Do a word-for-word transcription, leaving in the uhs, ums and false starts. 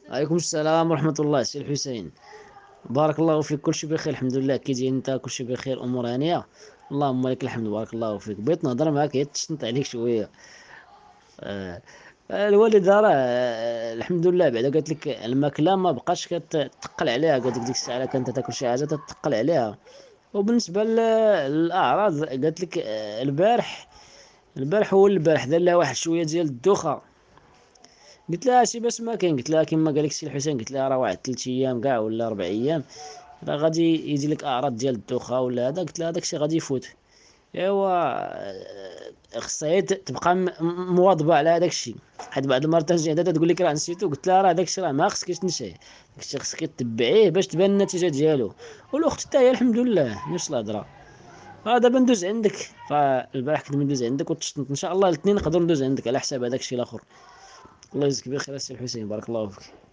عليكم السلام ورحمة الله سي الحسين. بارك الله فيك، كل شيء بخير الحمد لله. كي داير انت؟ كل شيء بخير، امور هانية. اللهم لك الحمد، بارك الله فيك. بغيت نهضر معاك، هي تشنت عليك شوية. آه. الوالدة راه آه، الحمد لله بعدا قالت لك الماكلة ما بقاش كتقل عليها. قالت لك ديك الساعة كانت تاكل شي حاجة تتقل عليها. وبالنسبة للأعراض قالت لك آه، البارح البارح هو البارح دار لها واحد شوية ديال الدوخة. قلت لها شي باش ما كاين، قلت لها كيما قال لك السي الحسين، قلت لها راه واحد ثلاث ايام كاع ولا اربع ايام، راه غادي يجي لك اعراض ديال الدوخه ولا هذا. قلت لها داك الشيء غادي يفوت. ايوا آه، خصها هي تبقى م- مواظبه على هذاك الشيء. حيت بعض المرات تجي عندها تقول لك راه نسيتو. قلت لها راه داك الشيء راه ما خصكش تنسيه، داك الشيء خصك تتبعيه باش تبان النتيجه ديالو. والاخت حتى هي الحمد لله نفس الهضره. فدابا ندوز عندك. فالبارح كنت ندوز عندك وتشطنت، ان شاء الله الاثنين نقدر ندوز عندك على حساب هذاك الشيء الاخر. الله يجزيك بخير السي الحسين، بارك الله فيك.